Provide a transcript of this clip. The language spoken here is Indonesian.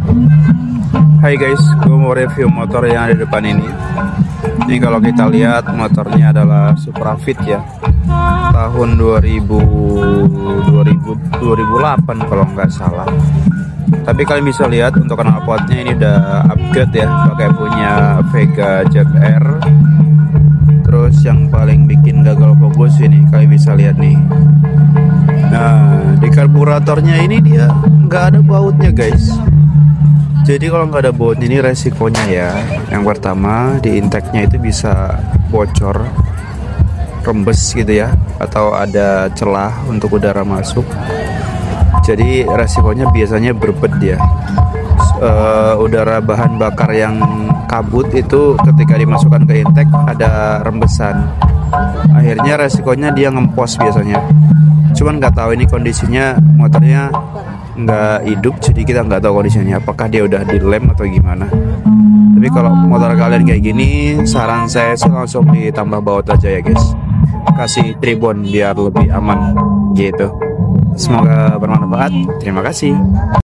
Hai guys, gue mau review motor yang ada di depan ini. Ini kalau kita lihat motornya adalah Suprafit ya, tahun 2008 kalau nggak salah. Tapi kalian bisa lihat untuk knalpotnya ini udah upgrade ya, pakai punya Vega ZR. Terus yang paling bikin gagal fokus ini kalian bisa lihat nih. Nah, di karburatornya ini dia nggak ada bautnya guys. Jadi kalau nggak ada baut ini resikonya ya, yang pertama di intake-nya itu bisa bocor, rembes gitu ya, atau ada celah untuk udara masuk. Jadi resikonya biasanya berbet ya. Udara bahan bakar yang kabut itu ketika dimasukkan ke intake ada rembesan. Akhirnya resikonya dia ngempos biasanya. Cuman nggak tahu ini kondisinya motornya nggak hidup, jadi kita nggak tahu kondisinya apakah dia udah dilem atau gimana. Tapi kalau motor kalian kayak gini, saran saya sih langsung ditambah baut aja ya guys, kasih tribon biar lebih aman gitu. Semoga bermanfaat. Terima kasih.